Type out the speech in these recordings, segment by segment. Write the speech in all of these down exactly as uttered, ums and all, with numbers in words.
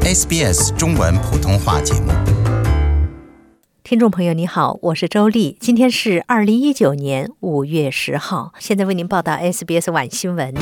S B S 中文普通话节目。 听众朋友你好，我是周丽，今天是二零一九年五月十号，现在为您报道 S B S 晚新闻。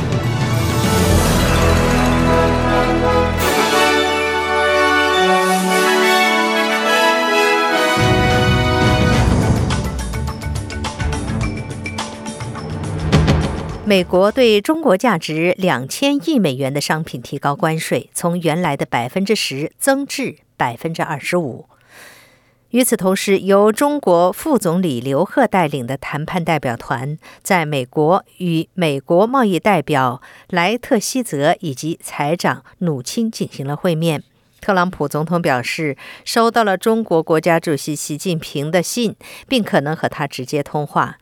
美国对中国价值两千亿美元的商品提高关税，从原来的百分之十增至百分之二十五。与此同时，由中国副总理刘鹤带领的谈判代表团在美国与美国贸易代表莱特希泽以及财长努钦进行了会面。特朗普总统表示，收到了中国国家主席习近平的信，并可能和他直接通话。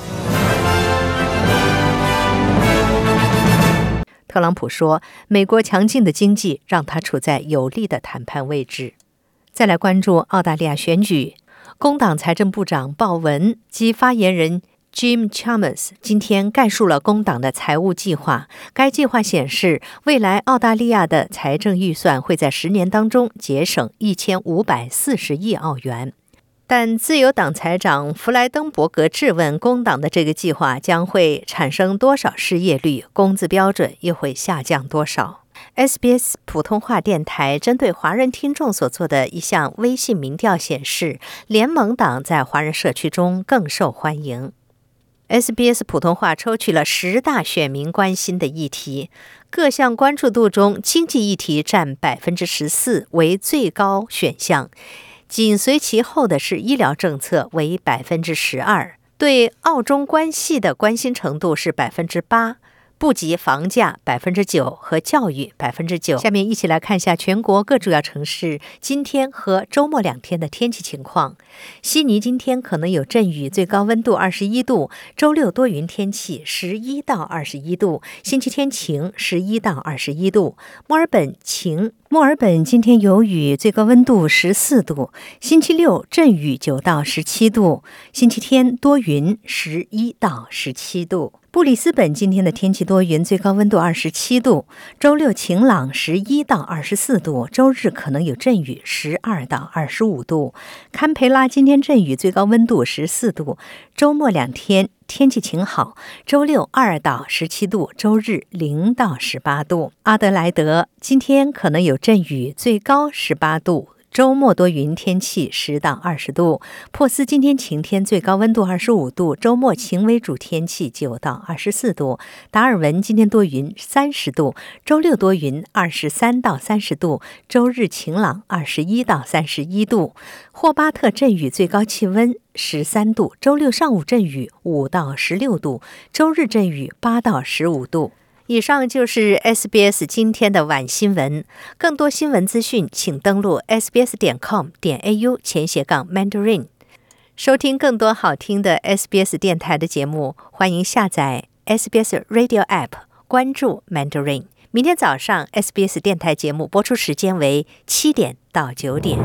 特朗普说，美国强劲的经济让他处在有利的谈判位置。再来关注澳大利亚选举，工党财政部长鲍文及发言人 Jim Chalmers 今天概述了工党的财务计划。该计划显示，未来澳大利亚的财政预算会在十年当中节省一千五百四十亿澳元。但自由党财长弗莱登伯格质问工党的这个计划将会产生多少失业率，工资标准又会下降多少。S B S 普通话电台针对华人听众所做的一项微信民调显示，联盟党在华人社区中更受欢迎。S B S 普通话抽取了十大选民关心的议题，各项关注度中，经济议题占百分之十四，为最高选项。紧随其后的是医疗政策，为百分之十二，对澳中关系的关心程度是百分之八，不及房价百分之九和教育百分之九。下面一起来看一下全国各主要城市今天和周末两天的天气情况。悉尼今天可能有阵雨，最高温度二十一度；周六多云天气，十一到二十一度；星期天晴，十一到二十一度。墨尔本晴。墨尔本今天有雨，最高温度十四度；星期六阵雨九到十七度；星期天多云，十一到十七度。布里斯本今天的天气多云，最高温度二十七度；周六晴朗，十一到二十四度；周日可能有阵雨，十二到二十五度。堪培拉今天阵雨，最高温度十四度；周末两天天气晴好，周六二到十七度，周日零到十八度。阿德莱德今天可能有阵雨，最高十八度，周末多云天气，十到二十度。珀斯今天晴天，最高温度二十五度，周末晴为主天气，九到二十四度。达尔文今天多云，三十度，周六多云，二十三到三十度，周日晴朗，二十一到三十一度。霍巴特阵雨，最高气温十三度，周六上午阵雨，五到十六度，周日阵雨，八到十五度。以上就是 S B S 今天的晚新闻。更多新闻资讯，请登录 s b s 点 com 点 a u 前斜杠 mandarin。收听更多好听的 S B S 电台的节目，欢迎下载 S B S Radio App， 关注 Mandarin。明天早上 S B S 电台节目播出时间为七点到九点。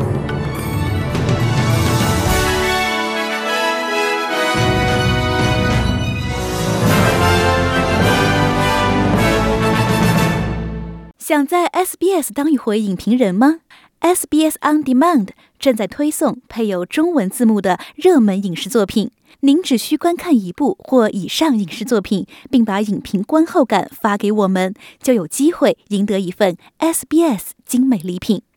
想在 S B S 当一回影评人吗？ S B S On Demand 正在推送配有中文字幕的热门影视作品，您只需观看一部或以上影视作品，并把影评观后感发给我们，就有机会赢得一份 S B S 精美礼品。